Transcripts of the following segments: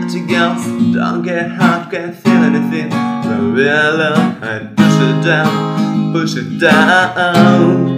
pretty girls don't get hurt, can't feel anything. When we're alone, I push it down, push it down.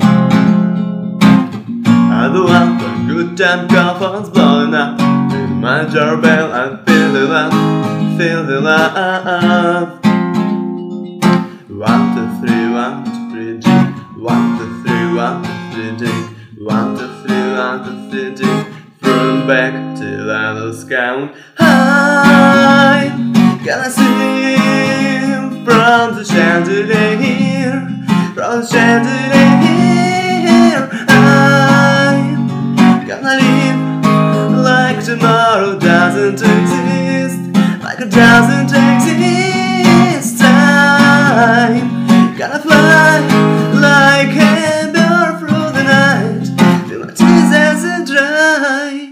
I don't want a good time, call phone's blowing up. Ring my doorbell and feel the love, feel the love. 1, 2, 3, 1, 2, 3, drink. 1, 2, 3, 1, 2, 3, drink. 1, 2, 3, 1, 2, 3, drink. From back till I lose count. I'm gonna sing from the chandelier, from the chandelier. I'm gonna live like tomorrow doesn't exist, like it doesn't exist. I'm gonna fly like a bird through the night till my tears are dry.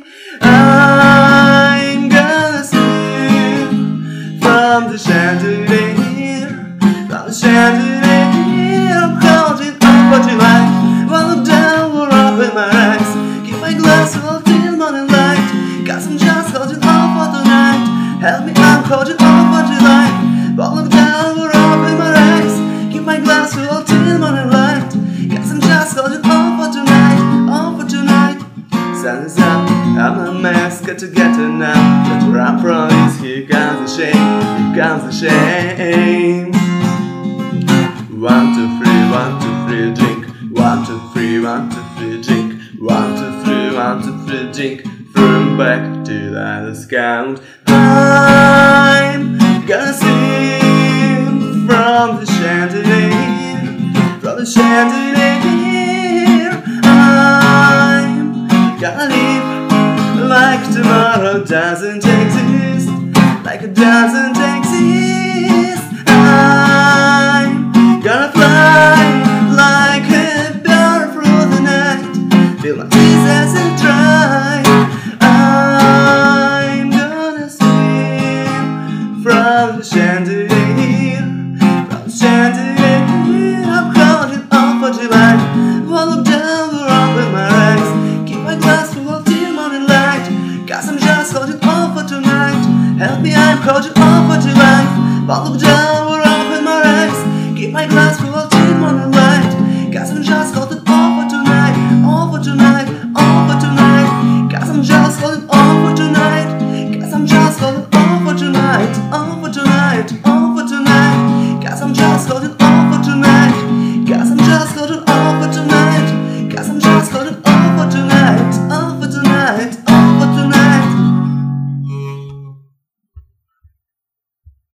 I'm gonna sing from the chandelier, from the chandelier. I'm holding up what you like, while look down or up in my eyes. Keep my glass full till morning light, 'cause I'm just holding on for tonight. Help me, I'm holding on for what you like, while look down or up in my eyes. Keep my glass full till morning light, 'cause I'm just holding on for tonight, on for tonight. Sun is up, I'm a mess, got to get her now. That's where I'm from, is here comes the shame, here comes the shame. 1, 2, 3, 1, 2, 3, drink. 1, 2, 3, 1, 2, 3, drink. 1, 2, 3, 1, 2, 3, drink. From back till I lose count. I'm gonna sing from the chandelier, from the chandelier. I'm gonna live like tomorrow doesn't exist, like it doesn't exist. I'm gonna fly like a bird through the night till my tears are dry. I'm gonna sing from the chandelier, from the chandelier. I'm holding on for July, while look down the road with my eyes. Keep my glass full till morning light, 'cause I'm just holding on for tonight. Help me, I'm holding on for July, while look down the road with my eyes. Keep my glass full